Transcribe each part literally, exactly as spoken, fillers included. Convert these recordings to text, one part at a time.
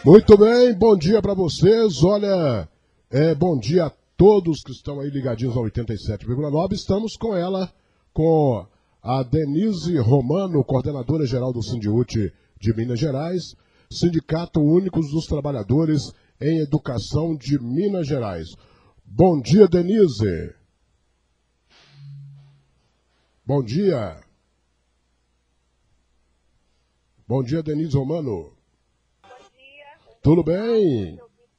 Muito bem, bom dia para vocês. Olha, é, bom dia a todos que estão aí ligadinhos ao oitenta e sete vírgula nove. Estamos com ela, com a Denise Romano, coordenadora geral do Sindiúti de Minas Gerais, Sindicato Único dos Trabalhadores em Educação de Minas Gerais. Bom dia, Denise. Bom dia. Bom dia, Denise Romano. Tudo bem?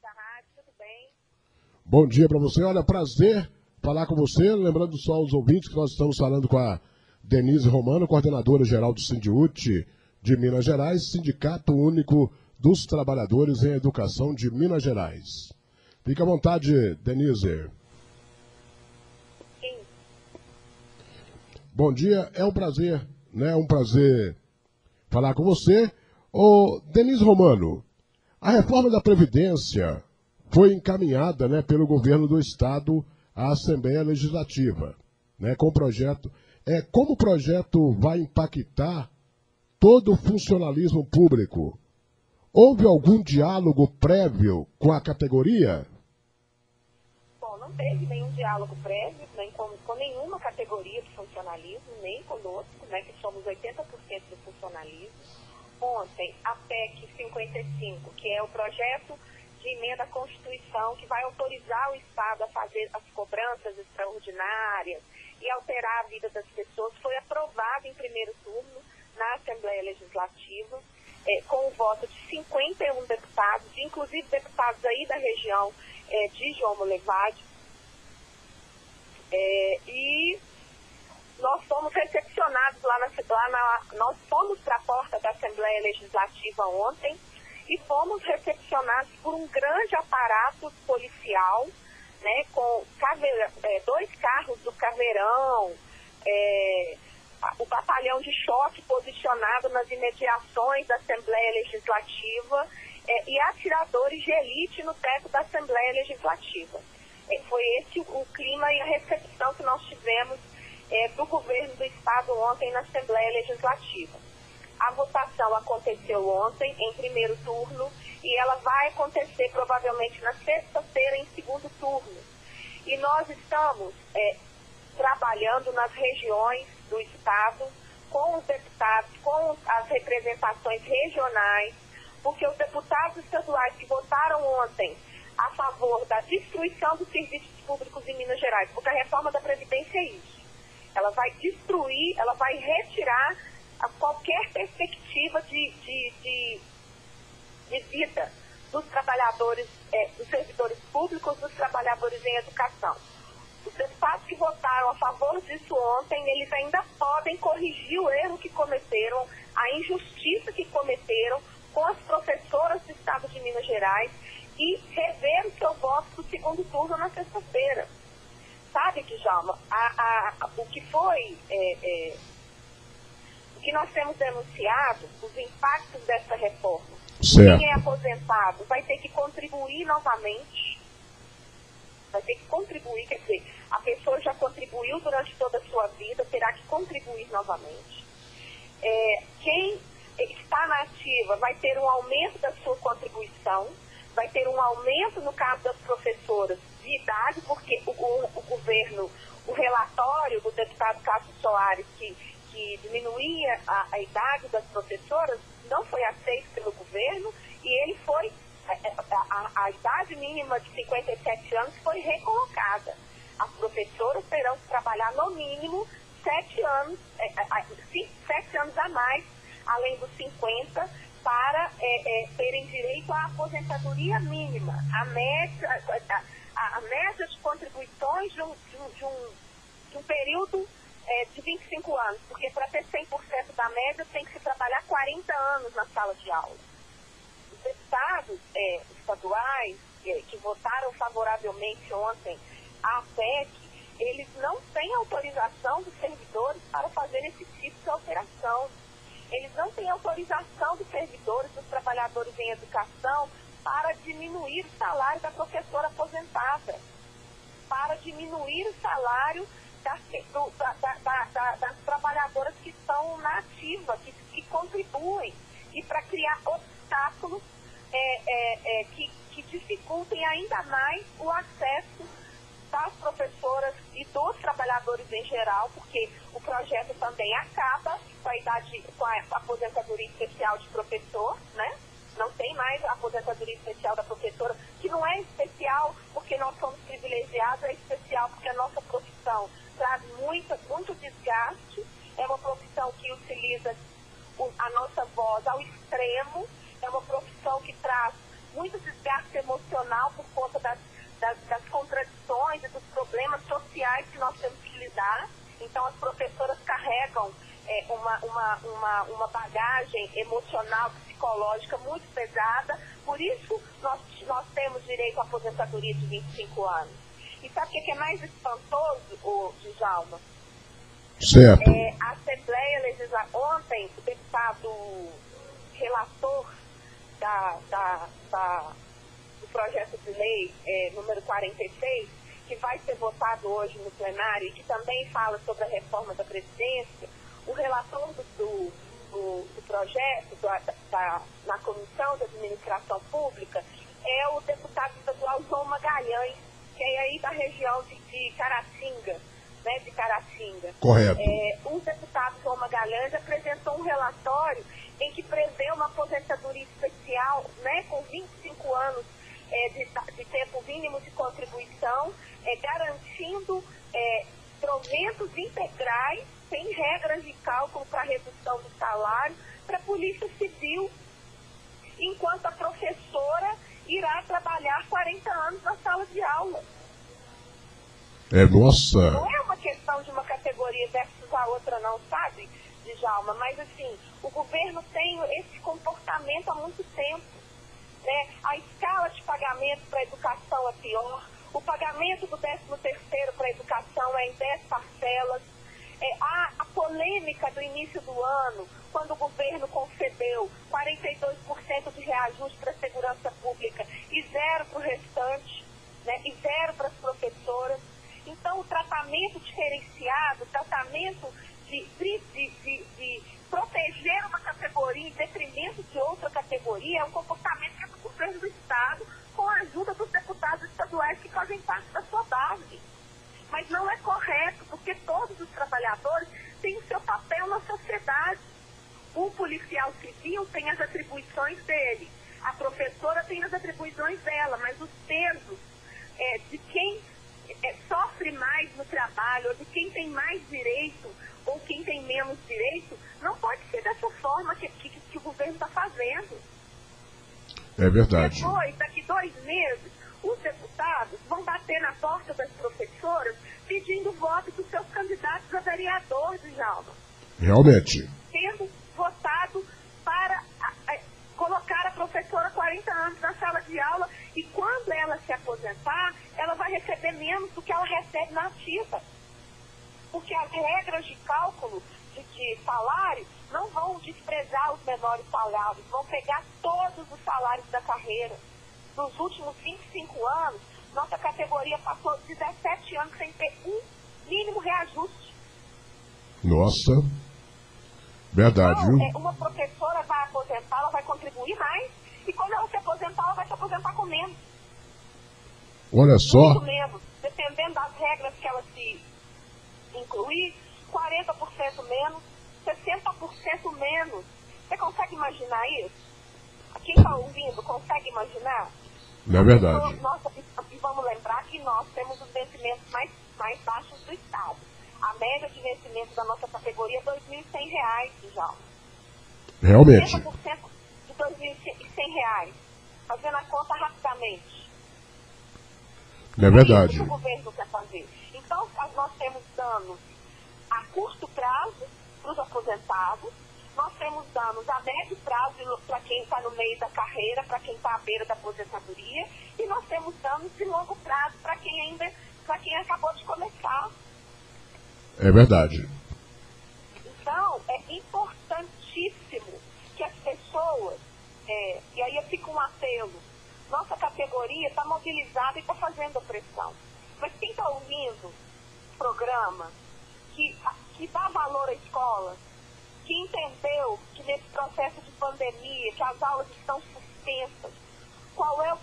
Bom dia para você. Olha, prazer falar com você. Lembrando só aos ouvintes que nós estamos falando com a Denise Romano, coordenadora geral do Sindiúti de Minas Gerais, Sindicato Único dos Trabalhadores em Educação de Minas Gerais. Fique à vontade, Denise. Sim. Bom dia, é um prazer, né? É um prazer falar com você. Ô, Denise Romano, a reforma da Previdência foi encaminhada, né, pelo governo do Estado à Assembleia Legislativa, né, com o projeto. É, como o projeto vai impactar todo o funcionalismo público? Houve algum diálogo prévio com a categoria? Bom, não teve nenhum diálogo prévio, nem com, com nenhuma categoria de funcionalismo, nem conosco, né, que somos oitenta por cento do funcionalismo. Ontem, a P E C cinquenta e cinco, que é o projeto de emenda à Constituição, que vai autorizar o Estado a fazer as cobranças extraordinárias e alterar a vida das pessoas, foi aprovada em primeiro turno na Assembleia Legislativa, é, com o voto de cinquenta e um deputados, inclusive deputados aí da região é, de João Molevade. É, e nós fomos recepcionados lá na, lá na nós fomos para a porta da Assembleia Legislativa ontem e fomos recepcionados por um grande aparato policial, né, com caveira, é, dois carros do Caveirão, é, o batalhão de choque posicionado nas imediações da Assembleia Legislativa é, e atiradores de elite no teto da Assembleia Legislativa. É, foi esse o, o clima e a recepção que nós tivemos É, do governo do Estado ontem na Assembleia Legislativa. A votação aconteceu ontem, em primeiro turno, e ela vai acontecer provavelmente na sexta-feira, em segundo turno. E nós estamos é, trabalhando nas regiões do Estado, com os deputados, com as representações regionais, porque os deputados estaduais que votaram ontem a favor da destruição dos serviços públicos em Minas Gerais, porque a reforma da Previdência é isso. Ela vai destruir, ela vai retirar a qualquer perspectiva de, de, de, de vida dos trabalhadores, é, dos servidores públicos, dos trabalhadores em educação. Os deputados que votaram a favor disso ontem, eles ainda podem corrigir o erro que cometeram, a injustiça que cometeram com as professoras do Estado de Minas Gerais e rever o seu voto do segundo turno na sexta-feira. Sabe, Djalma, a, a, a, o que foi, é, é, o que nós temos denunciado, os impactos dessa reforma. Certo. Quem é aposentado vai ter que contribuir novamente, vai ter que contribuir, quer dizer, a pessoa já contribuiu durante toda a sua vida, terá que contribuir novamente. É, quem está na ativa vai ter um aumento da sua contribuição, vai ter um aumento no caso das professoras de idade, porque o, o, o governo, o relatório do deputado Cássio Soares, que, que diminuía a, a idade das professoras, não foi aceito pelo governo e ele foi, a, a, a idade mínima de cinquenta e sete anos foi recolocada. As professoras terão que trabalhar no mínimo sete anos, é, é, sete anos a mais, além dos cinquenta, para é, é, terem direito à aposentadoria mínima, a média, a, a, a média de contribuições de um, de um, de um, de um período é, de vinte e cinco anos, porque para ter cem por cento da média tem que se trabalhar quarenta anos na sala de aula. Os deputados é, estaduais é, que votaram favoravelmente ontem à P E C, eles não têm autorização dos servidores para fazer esse tipo de alteração. Eles não têm autorização dos servidores, dos trabalhadores em educação, para diminuir o salário da professora aposentada, para diminuir o salário das, do, da, da, da, das trabalhadoras que estão na ativa, que, que contribuem, e para criar obstáculos é, é, que, que dificultem ainda mais o acesso das professoras e dos trabalhadores em geral, porque o projeto também acaba com a idade, com a aposentadoria especial de professor, né? Não tem mais a aposentadoria especial da professora, que não é especial porque nós somos privilegiados, é especial porque a nossa profissão traz muito, muito desgaste, é uma profissão que utiliza o, a nossa voz ao extremo, é uma profissão que traz muito desgaste emocional por conta das, das, das contradições e dos problemas sociais que nós temos que lidar. Então, as professoras carregam é, uma, uma, uma, uma bagagem emocional, psicológica muito pesada. Por isso, nós, nós temos direito à aposentadoria de vinte e cinco anos. E sabe o que é mais espantoso, ô, Djalma? Certo. É, a Assembleia Legislativa, ontem, o deputado relator da, da, da, do projeto de lei é, número quarenta e seis, que vai ser votado hoje no plenário e que também fala sobre a reforma da Previdência, o relator do, do, do, do projeto da, da, na Comissão de Administração Pública é o deputado estadual João Magalhães, que é aí da região de, de Caratinga, né, de Caratinga. Correto. É, o deputado João Magalhães apresentou um relatório em que prevê uma aposentadoria especial, né, com vinte e cinco anos é, de, de tempo mínimo de contribuição, é, garantindo é, proventos integrais, sem regras de cálculo para redução do salário, para a Polícia Civil, enquanto a professora irá trabalhar quarenta anos na sala de aula. É, nossa. Não é uma questão de uma categoria versus a outra, não, sabe, Djalma? Mas, assim, o governo tem esse comportamento há muito tempo, né? A escala de pagamento para a educação é pior, o pagamento do décimo terceiro para a educação é em dez parcelas. É, há a polêmica do início do ano, quando o governo concedeu quarenta e dois por cento de reajuste para a segurança pública e zero para o restante, né? E zero para as professoras. Então, o tratamento diferenciado, o tratamento de, de, de, de, de proteger uma categoria em detrimento de outra categoria é um comportamento que é do governo do Estado, com a ajuda dos deputados estaduais que fazem parte da sua base. Mas não é correto, porque todos os trabalhadores têm o seu papel na sociedade. O policial civil tem as atribuições dele, a professora tem as atribuições dela, mas os pesos é, de quem é, sofre mais no trabalho, ou de quem tem mais direito, ou quem tem menos direito, não pode ser dessa forma que, que, que o governo está fazendo. É verdade. Depois, daqui dois meses, os deputados vão bater na porta das professoras pedindo voto dos seus candidatos a vereador, Djalma. Realmente. Sendo votado para a, a, colocar a professora quarenta anos na sala de aula e quando ela se aposentar, ela vai receber menos do que ela recebe na ativa. Porque as regras de cálculo de, de salário não vão desprezar os menores salários, vão pegar todos os salários da carreira. Nos últimos vinte e cinco anos, nossa categoria passou dezessete anos sem ter um mínimo reajuste. Nossa, verdade, então, viu? É, uma professora vai aposentar, ela vai contribuir mais, e quando ela se aposentar, ela vai se aposentar com menos. Olha só. Muito menos. Dependendo das regras que ela se incluir, quarenta por cento menos, sessenta por cento menos. Você consegue imaginar isso? Quem está ouvindo consegue imaginar? Não é verdade. Nossa, e vamos lembrar que nós temos os vencimentos mais, mais baixos do Estado. A média de vencimento da nossa categoria é dois mil e cem reais, já. Realmente. setenta por cento de dois mil e cem reais. Fazendo a conta rapidamente. Não é verdade. É isso que o governo quer fazer. Então, nós temos danos a curto prazo para os aposentados, nós temos danos a médio prazo para quem está no meio da carreira, para quem está à beira da aposentadoria, e nós temos danos de longo prazo para quem ainda, para quem acabou de começar. É verdade. Então, é importantíssimo que as pessoas, é, e aí fica um apelo, nossa categoria está mobilizada e está fazendo a pressão. Mas quem está ouvindo o programa, que, que dá valor à escola, que entendeu que nesse processo de pandemia, que as aulas estão suspensas, qual é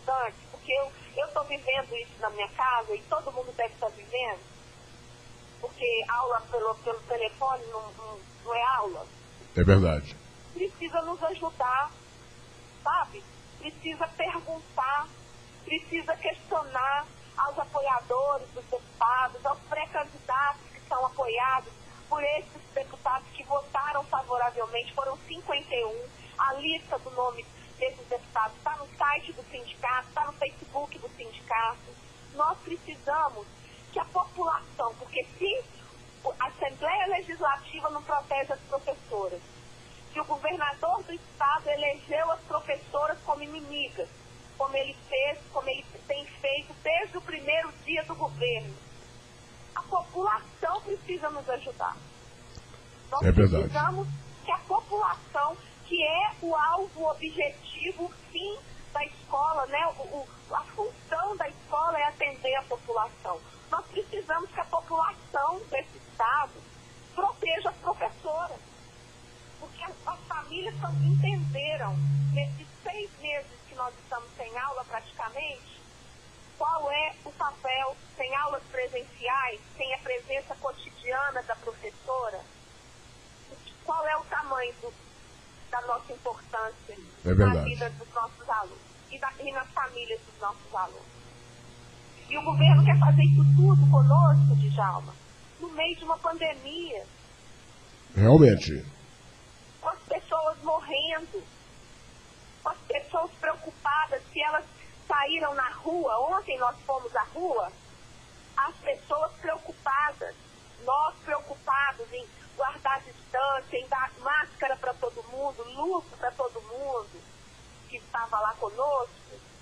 importante, porque eu estou vivendo isso na minha casa e todo mundo deve estar vivendo, porque aula pelo, pelo telefone não, não, não é aula. É verdade. Precisa nos ajudar, sabe? Precisa perguntar, precisa questionar aos apoiadores dos deputados, aos pré-candidatos que são apoiados por esses deputados que votaram favoravelmente, foram cinquenta e um, a lista do nome desses deputados está no site do sindicato, está no Facebook do sindicato. Nós precisamos que a população, porque se a Assembleia Legislativa não protege as professoras, se o governador do estado elegeu as professoras como inimigas, como ele fez, como ele tem feito desde o primeiro dia do governo, a população precisa nos ajudar. Nós é verdade. precisamos que a população, que é o alvo, o objetivo, o fim da escola, né? o, o, a função da escola é atender a população. Nós precisamos que a população desse estado proteja as professoras. Porque as, as famílias tão, entenderam, nesses seis meses que nós estamos sem aula praticamente, qual é o papel, sem aulas presenciais, sem a presença cotidiana da professora, qual é o tamanho do, da nossa importância é na vida dos nossos alunos e, da, e nas famílias dos nossos alunos. E o governo quer fazer isso tudo conosco, Djalma, no meio de uma pandemia. Realmente. Com as pessoas morrendo, com as pessoas preocupadas se elas saíram na rua. Ontem nós fomos à rua, as pessoas preocupadas, nós preocupados em guardar distância, em dar máscara para todo mundo, luva para todo mundo que estava lá conosco.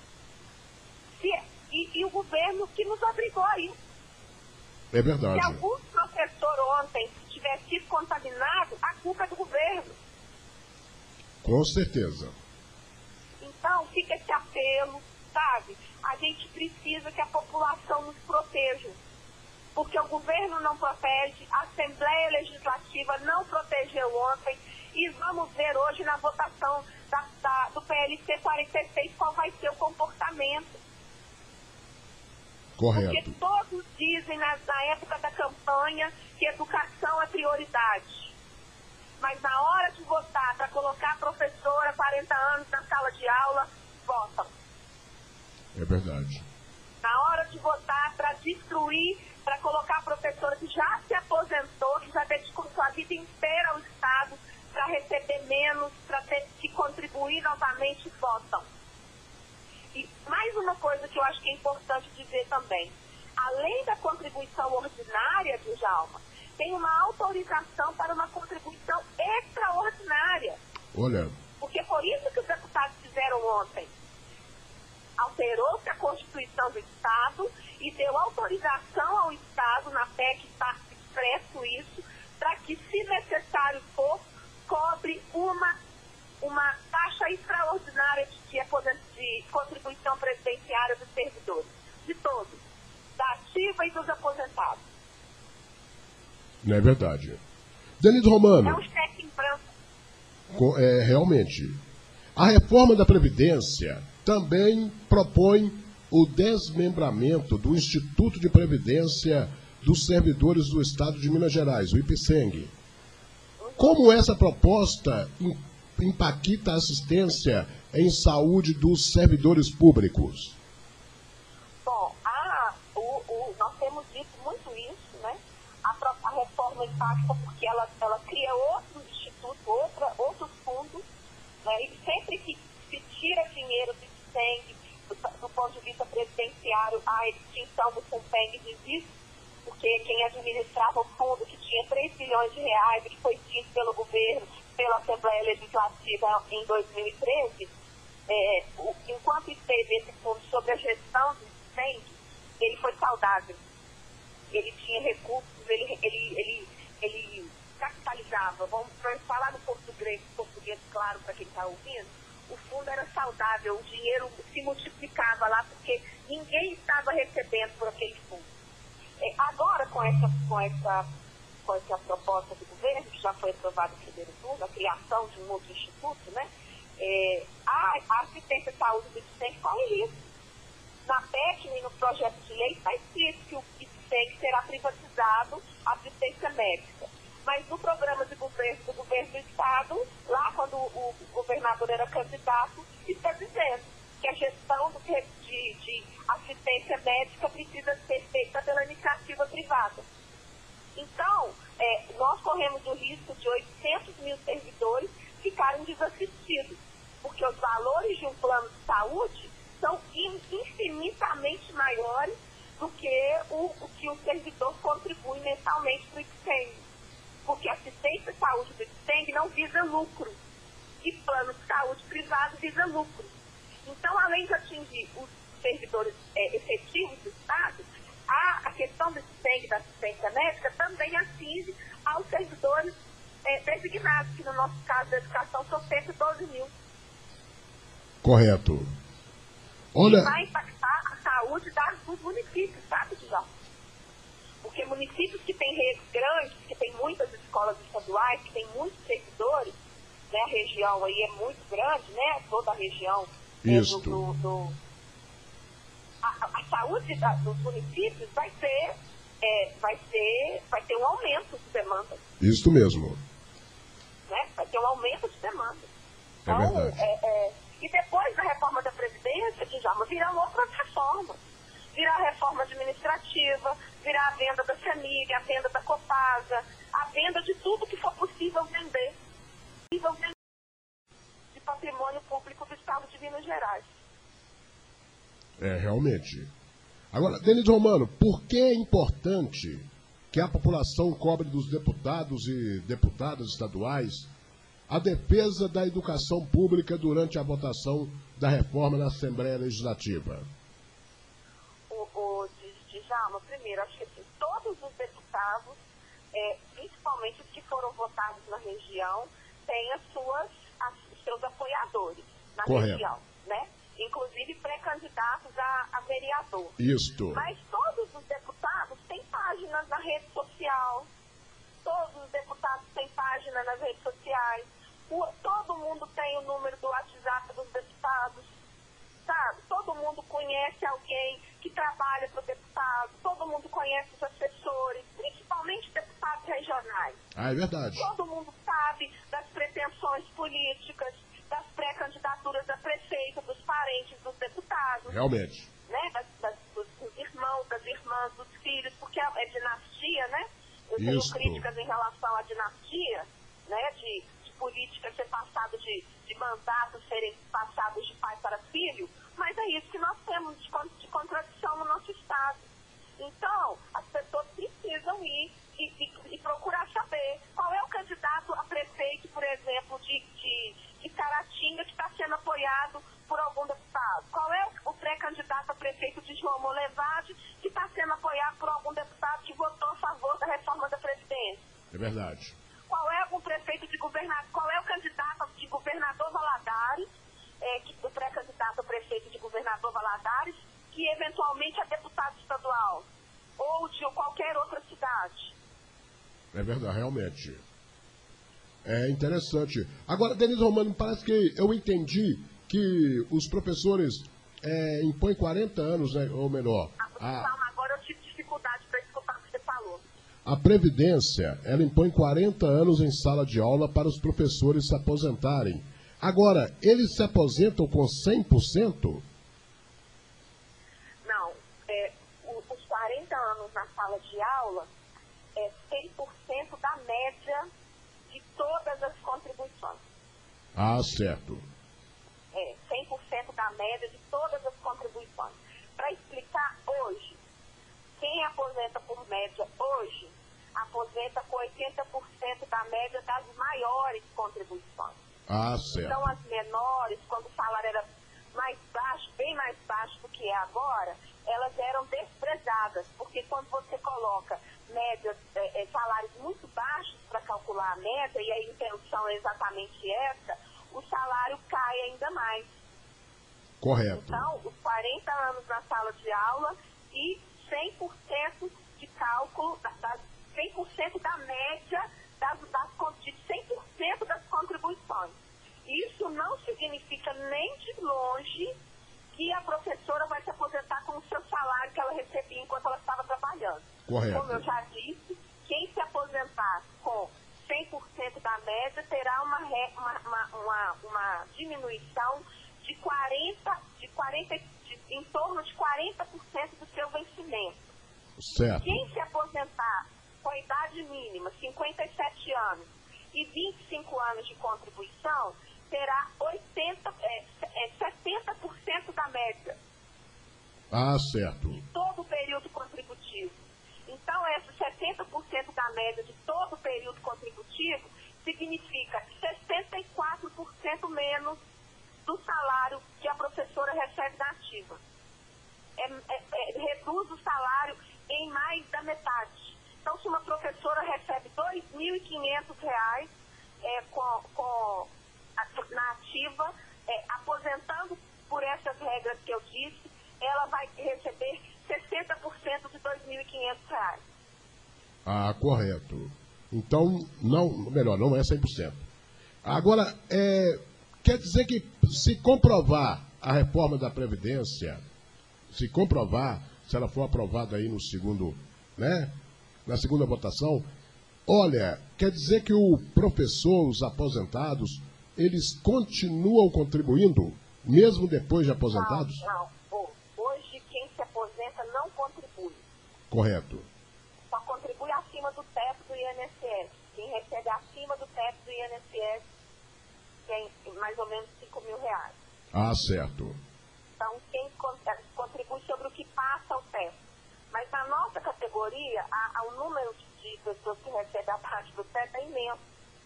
Se, e, e o governo que nos obrigou a isso. É verdade. Se algum professor ontem tivesse sido contaminado, a culpa é do governo. Com certeza. Então, fica esse apelo, sabe? A gente precisa que a população nos proteja. Porque o governo não protege, a Assembleia Legislativa não protegeu ontem, e vamos ver hoje na votação da, da, do P L C quarenta e seis qual vai ser o comportamento. Correto. Porque todos dizem na, na época da campanha que educação é prioridade. Mas na hora de votar para colocar a professora quarenta anos na sala de aula, votam. É verdade. Na hora de votar para destruir, para colocar a professora que já se aposentou, que já dedicou sua vida inteira ao Estado, para receber menos, para ter que contribuir novamente, votam. E mais uma coisa que eu acho que é importante dizer também. Além da contribuição ordinária, Djalma, tem uma autorização para uma contribuição extraordinária. Olha. Porque foi isso que os deputados fizeram ontem. Alterou-se a Constituição do Estado e deu autorização ao Estado, na P E C está expresso isso, para que, se necessário for, cobre uma, uma taxa extraordinária de, de contribuição previdenciária dos servidores, de todos, da ativa e dos aposentados. Não é verdade. Denise Romano. É um cheque em branco. É, realmente. A reforma da Previdência também propõe o desmembramento do Instituto de Previdência dos Servidores do Estado de Minas Gerais, o IPSENG. Como essa proposta impacta a assistência em saúde dos servidores públicos? Bom, a, o, o, nós temos dito muito isso, né? A, a reforma impacta porque ela, ela cria outros institutos, outra, outros fundos, né? E sempre que se tira dinheiro do IPSENG, do, do ponto de vista previdenciário, a extinção do FUNPENG existe, porque quem administrava o fundo, que tinha três bilhões de reais, que foi extinto pelo governo, pela Assembleia Legislativa em dois mil e treze, é, o, enquanto esteve esse fundo sob a gestão do IPSENG, ele foi saudável. Ele tinha recursos, ele, ele, ele, ele capitalizava. Vamos falar no português, português claro para quem está ouvindo. O fundo era saudável, o dinheiro se multiplicava lá, porque ninguém estava recebendo por aquele fundo. É, agora, com essa, com, essa, com essa proposta do governo, que já foi aprovada no primeiro turno, a criação de um outro instituto, né, é, a, a assistência à saúde do IPSENG corre risco. na P E C e no projeto de lei está escrito que o IPSENG será privatizado a assistência médica. Mas no programa de governo do governo do Estado, lá quando o governador era candidato, está dizendo que a gestão do, de, de assistência médica precisa ser feita pela iniciativa privada. Então, é, nós corremos o risco de oitocentos mil servidores ficarem desassistidos, porque os valores de um plano de saúde são infinitamente maiores do que o, o que o servidor contribui mensalmente para o IPSENG. Porque a assistência de saúde do IPSENG não visa lucro, e plano de saúde privado visa lucro. Então, além de atingir os servidores é, efetivos do Estado, a, a questão do IPSENG, da assistência médica, também atinge aos servidores é, designados, que no nosso caso da educação são cento e doze mil. Correto. Olha... E vai impactar a saúde das, dos municípios, sabe, João? Porque municípios que têm redes grandes, que têm muitas escolas estaduais, que têm muitos servidores, né, a região aí é muito grande, né, toda a região é, do, do, do a, a saúde da, dos municípios vai ser, é, vai ser, vai ter um aumento de demanda. Isso mesmo. Né? Vai ter um aumento de demanda. É então, verdade. É, é, e depois da reforma da Previdência, que já virão outras reformas. Virá a reforma administrativa, virá a venda da Semig, a venda da Copasa, a venda de tudo que for possível vender. Possível vender de patrimônio público do Estado de Minas Gerais. É, realmente. Agora, Denise Romano, por que é importante que a população cobre dos deputados e deputadas estaduais a defesa da educação pública durante a votação da reforma na Assembleia Legislativa? O, o Djalma, primeiro, acho que assim, todos os deputados, é, principalmente os que foram votados na região, têm as suas, as, os seus apoiadores na Correto. região, né? Inclusive pré-candidatos a, a vereador. Isto. Mas todos os deputados têm páginas na rede social, todos os deputados têm página nas redes sociais, o, todo mundo tem o número do WhatsApp dos deputados, sabe? Todo mundo conhece alguém que trabalha para o deputado, todo mundo conhece os assessores, principalmente deputados regionais. Ah, é verdade. Todo mundo sabe das pretensões políticas, das pré-candidaturas a prefeito, dos parentes dos deputados. Realmente. Né? Das, das, dos, dos irmãos, das irmãs, dos filhos, porque é, é dinastia, né? Eu Isso. tenho críticas em relação à dinastia, né? De, de política ser passado de, de mandatos serem passados de pai para filho, mas é isso que nós temos de, de contradição no nosso Estado. Então, as pessoas precisam ir e, e, e procurar saber qual é o candidato a prefeito, por exemplo, de, de, de Caratinga, que está sendo apoiado por algum deputado. Qual é o, o pré-candidato a prefeito de João Molevade, que está sendo apoiado por algum deputado que votou a favor da reforma da Previdência. É verdade. Qual é o prefeito de governador, qual é o candidato de governador Valadares, é, que, o pré-candidato a prefeito de governador Valadares, que eventualmente é deputado estadual, ou de qualquer outra cidade. É verdade, realmente. É interessante. Agora, Denise Romano, parece que eu entendi que os professores é, impõem quarenta anos, né, ou melhor. A, a... Agora eu tive dificuldade para escutar o que você falou. A Previdência, ela impõe quarenta anos em sala de aula para os professores se aposentarem. Agora, eles se aposentam com cem por cento? Não. É, os quarenta anos na sala de aula é cem por cento da média de todas as contribuições. Ah, certo. É, cem por cento da média de todas as contribuições. Para explicar, hoje, quem aposenta por média hoje, aposenta com oitenta por cento da média das maiores contribuições. Ah, certo. Então, as menores, quando o salário era mais baixo, bem mais baixo do que é agora, elas eram desprezadas, porque quando você coloca médias, é, é, salários muito baixos para calcular a média, e a intenção é exatamente essa, o salário cai ainda mais. Correto. Então, os quarenta anos na sala de aula e cem por cento de cálculo, da, da, cem por cento da média das, das, de cem por cento das contribuições. Isso não significa nem de longe que a professora vai se aposentar Correto. Como eu já disse, quem se aposentar com cem por cento da média terá uma, re, uma, uma, uma, uma diminuição de quarenta, de quarenta, de, em torno de quarenta por cento do seu vencimento. Certo. Quem se aposentar com a idade mínima, cinquenta e sete anos, e vinte e cinco anos de contribuição, terá oitenta, é, é, setenta por cento da média. Ah, certo. De todo o período contributivo. Então, esse setenta por cento da média de todo o período contributivo significa sessenta e quatro por cento menos do salário que a professora recebe da ativa. É, é, é, reduz o salário em mais da metade. Então, se uma professora recebe dois mil e quinhentos reais é, com, com, a, na ativa, é, aposentando por essas regras que eu disse, ela vai receber sessenta por cento de dois mil e quinhentos reais. Ah, correto. Então, não, melhor, não é cem por cento. Agora, é, quer dizer que se comprovar a reforma da Previdência, se comprovar, se ela for aprovada aí no segundo, né, na segunda votação, olha, quer dizer que o professor, os aposentados, eles continuam contribuindo, mesmo depois de aposentados? Não, não. Hoje, quem se aposenta não contribui. Correto. Só contribui acima do teto do I N S S. Quem recebe acima do teto do I N S S tem mais ou menos cinco mil reais. Ah, certo. Então, quem contribui sobre o que passa o teto. Mas na nossa categoria, a, a, o número de pessoas que recebem abaixo do teto é imenso.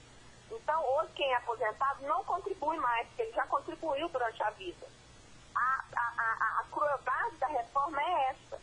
Então, hoje, quem é aposentado não contribui mais, porque ele já contribuiu durante a vida. A, a, a, a crueldade da reforma é essa.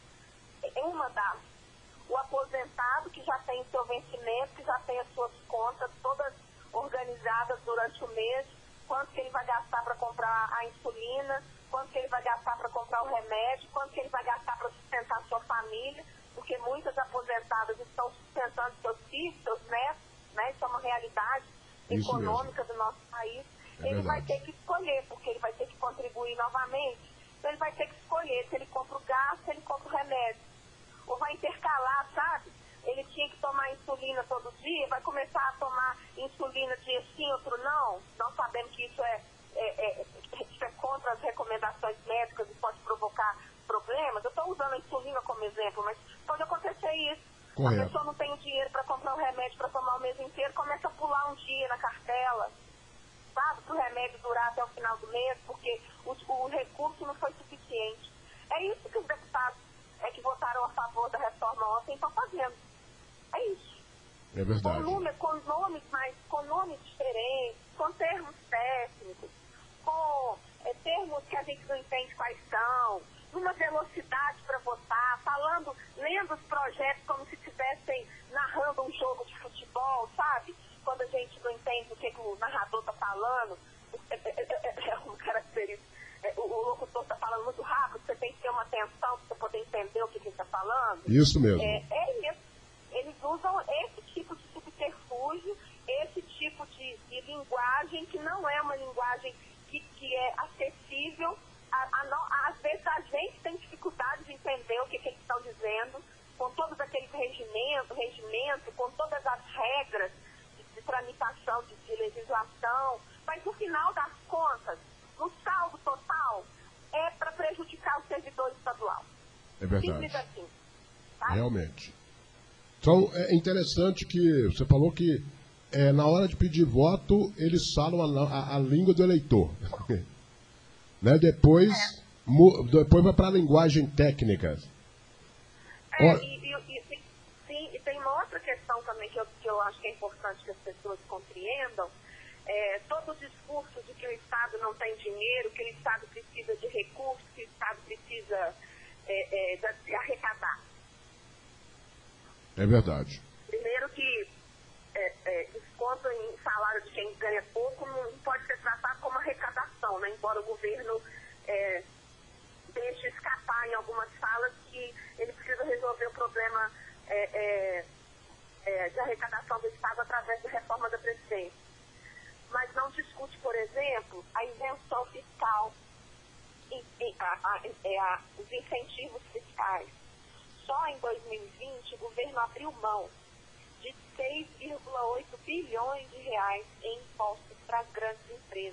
É uma das. O aposentado que já tem seu vencimento, que já tem as suas contas todas organizadas durante o mês, quanto que ele vai gastar para comprar a insulina, quanto que ele vai gastar para comprar o remédio, quanto que ele vai gastar para sustentar a sua família, porque muitas aposentadas estão sustentando seus filhos, seus netos, né? Isso é uma realidade Isso econômica mesmo. do nosso país. É ele verdade. vai ter que escolher, porque ele vai ter que contribuir novamente. Então ele vai ter que escolher se ele compra o gás, se ele compra o remédio. Ou vai intercalar, sabe? Ele tinha que tomar insulina todo dia, vai começar a tomar insulina dia sim, outro não. Nós sabemos que isso é, é, é, isso é contra as recomendações médicas e pode provocar problemas. Eu estou usando a insulina como exemplo, mas pode acontecer isso. Correto. A pessoa não tem o dinheiro para comprar o remédio para tomar o mês inteiro, começa a pular um dia na cartela, sabe? Para o remédio durar até o final do mês, porque o, o recurso não foi suficiente. É isso que os deputados é, que votaram a favor da reforma ontem estão fazendo. É isso. É verdade. Com, número, com nomes mais, com nomes diferentes, com termos técnicos, com é, termos que a gente não entende quais são, numa velocidade para votar, falando, lendo os projetos como se estivessem narrando um jogo de futebol, sabe? Quando a gente não entende o que, que o narrador está falando, é, é, é, é uma característica. É, o, o locutor está falando muito rápido, você tem que ter uma atenção para poder entender o que ele está falando. Isso mesmo. É, é isso. Eles usam esse tipo de subterfúgio, esse tipo de, de linguagem que não é uma linguagem que, que é acessível. A, a, a, às vezes a gente tem dificuldade de entender o que, que eles estão dizendo, com todos aqueles regimentos, regimento, com todas as regras de, de tramitação de, de legislação, mas no final das contas, no saldo total, é para prejudicar o servidor estadual. É verdade. Simples assim. Tá? Realmente. Então, é interessante que você falou que é, na hora de pedir voto, eles falam a, a, a língua do eleitor. Né? Depois, é. mu, depois vai para a linguagem técnica. É, Or... e, e, e, sim, e tem uma outra questão também que eu, que eu acho que é importante que as pessoas compreendam. É, todo o discurso de que o Estado não tem dinheiro, que o Estado precisa de recursos, que o Estado precisa é, é, de arrecadar. É verdade. Primeiro que é, é, desconto em salário de quem ganha pouco não pode ser tratado como arrecadação, né? Embora o governo é, deixe escapar em algumas falas que ele precisa resolver o problema é, é, é, de arrecadação do Estado através da reforma da Previdência. Mas não discute, por exemplo, a isenção fiscal, e, e, a, a, a, os incentivos fiscais. só em dois mil e vinte o governo abriu mão de seis vírgula oito bilhões de reais em impostos para as grandes empresas.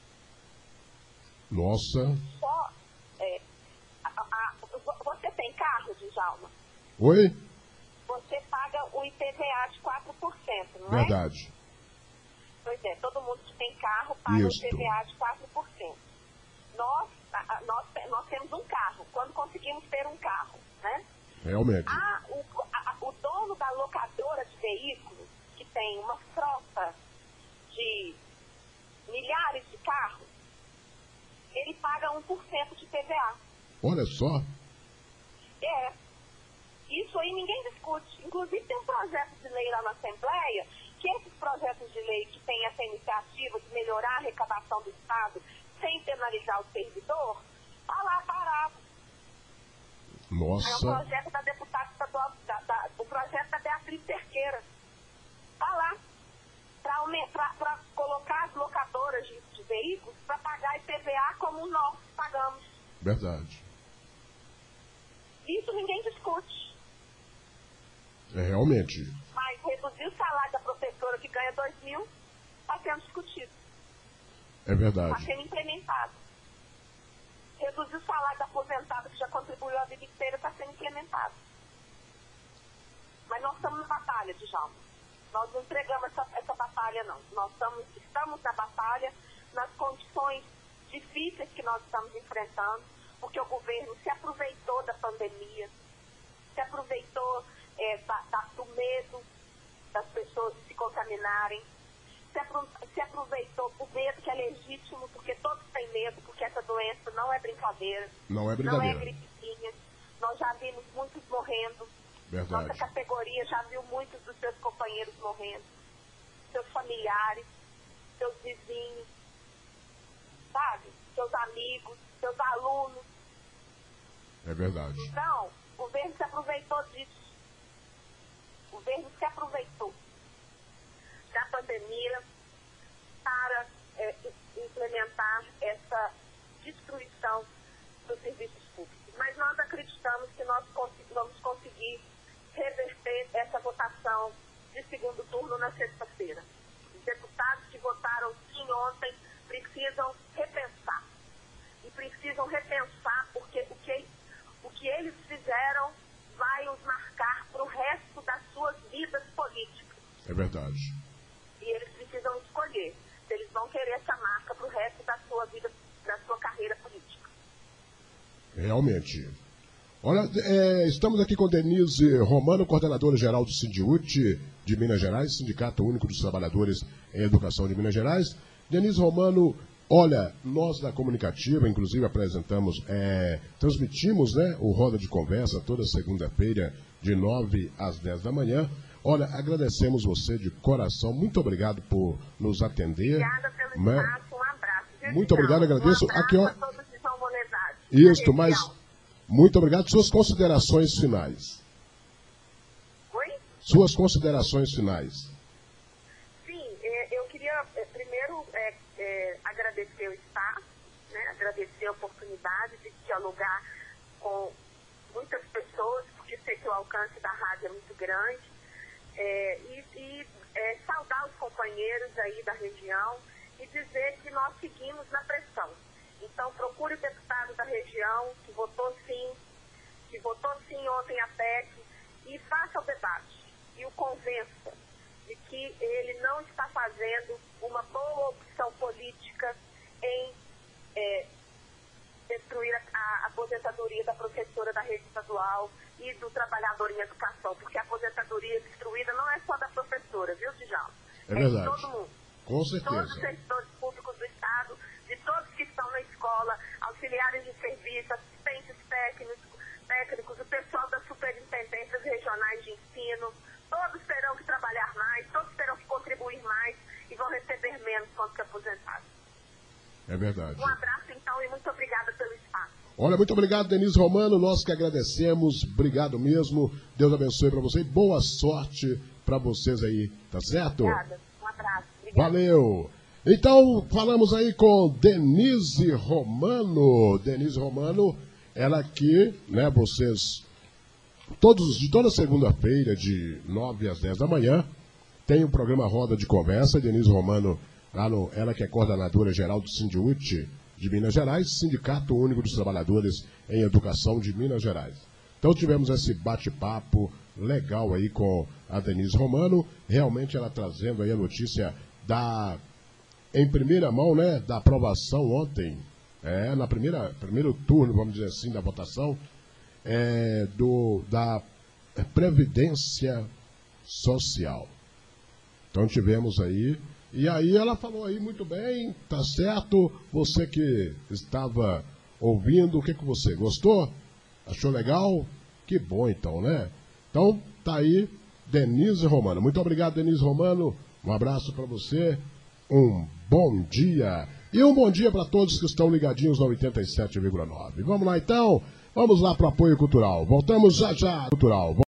Nossa. Só, é, a, a, você tem carro, Djalma? Oi? Você paga o I P V A de quatro por cento, não Verdade. é? Verdade. Pois é, todo mundo que tem carro paga Isto. o I P V A de quatro por cento. Nós, a, a, nós, nós temos um carro, quando conseguimos ter um carro, né? Realmente. A, o, a, o dono da locadora de veículos, que tem uma frota de milhares de carros, ele paga um por cento de I P V A. Olha só. É. Isso aí ninguém discute. Inclusive tem um projeto de lei lá na Assembleia, que esses projetos de lei que têm essa iniciativa de melhorar a arrecadação do Estado sem penalizar o servidor, está lá parado. Nossa. É um projeto da deputada estadual, da, da, o projeto da Beatriz Cerqueira. Está lá. Para colocar as locadoras de, de veículos para pagar I P V A como nós pagamos. Verdade. Isso ninguém discute. É realmente. Mas reduzir o salário da professora que ganha dois mil está sendo discutido. É verdade. Está sendo implementado. Reduzir o salário da aposentada que já contribuiu a vida inteira está sendo implementado. Mas nós estamos na batalha, Djalma. Nós não entregamos essa, essa batalha, não. Nós estamos, estamos na batalha nas condições difíceis que nós estamos enfrentando, porque o governo se aproveitou da pandemia, se aproveitou é, da, da, do medo das pessoas se contaminarem, se, apro se aproveitou do medo que é legítimo, porque todos têm medo, porque essa doença não é brincadeira. Não é brincadeira. Não é gripezinha. Nós já vimos muitos morrendo. Verdade. Nossa categoria já viu muitos dos seus companheiros morrendo, seus familiares, seus vizinhos, sabe? Seus amigos, seus alunos. É verdade. Então, o governo se aproveitou disso. O governo se aproveitou da pandemia para é, implementar essa destruição dos serviços públicos. Mas nós acreditamos que nós vamos conseguir reverter essa votação de segundo turno na sexta-feira. Os deputados que votaram sim ontem precisam repensar. E precisam repensar porque o que, o que eles fizeram vai os marcar para o resto das suas vidas políticas. É verdade. E eles precisam escolher se eles vão querer essa marca para o resto da sua vida, da sua carreira política. Realmente. Olha, é, estamos aqui com Denise Romano, coordenadora geral do Sindiúti de Minas Gerais, Sindicato Único dos Trabalhadores em Educação de Minas Gerais. Denise Romano, olha, nós da Comunicativa, inclusive apresentamos, é, transmitimos, né, o Roda de Conversa toda segunda-feira, de nove às dez da manhã. Olha, agradecemos você de coração, muito obrigado por nos atender. Obrigada pelo né? espaço, um abraço. Muito obrigado, agradeço. Um abraço aqui, ó, a todos que são monetários. Isto, mas muito obrigado. Suas considerações finais. Oi? Suas considerações finais. Sim, é, eu queria é, primeiro é, é, agradecer o espaço, né, agradecer a oportunidade de dialogar com muitas pessoas, porque sei que o alcance da rádio é muito grande, é, e, e é, saudar os companheiros aí da região e dizer que nós seguimos na pressão. Então, procure o deputado da região que votou sim, que votou sim ontem a P E C, e faça o debate e o convença de que ele não está fazendo uma boa opção política em é, destruir a, a aposentadoria da professora da rede estadual e do trabalhador em educação, porque a aposentadoria destruída não é só da professora, viu, Djalma? É verdade. É de todo mundo. Com certeza. Todos os servidores públicos do Estado, de todos que estão na escola, auxiliares de serviço, assistentes técnicos, técnicos, o pessoal das superintendências regionais de ensino, todos terão que trabalhar mais, todos terão que contribuir mais e vão receber menos quanto que aposentados. É verdade. Um abraço, então, e muito obrigada pelo espaço. Olha, muito obrigado, Denise Romano, nós que agradecemos, obrigado mesmo, Deus abençoe para você e boa sorte para vocês aí, tá certo? Obrigada, um abraço. Obrigada. Valeu! Então, falamos aí com Denise Romano, Denise Romano, ela que, né, vocês todos, de toda segunda-feira, de nove às dez da manhã, tem o programa Roda de Conversa. Denise Romano, lá no, ela que é coordenadora geral do Sindiúti de Minas Gerais, Sindicato Único dos Trabalhadores em Educação de Minas Gerais. Então tivemos esse bate-papo legal aí com a Denise Romano, realmente ela trazendo aí a notícia da, em primeira mão, né, da aprovação ontem, é, na primeira, primeiro turno, vamos dizer assim, da votação, é, do, da Previdência Social. Então tivemos aí, e aí ela falou aí muito bem, tá certo, você que estava ouvindo, o que que você gostou? Achou legal? Que bom então, né? Então, tá aí Denise Romano. Muito obrigado, Denise Romano. Um abraço para você. Um bom dia. E um bom dia para todos que estão ligadinhos na oitenta e sete vírgula nove. Vamos lá então? Vamos lá para o apoio cultural. Voltamos já já. Cultural.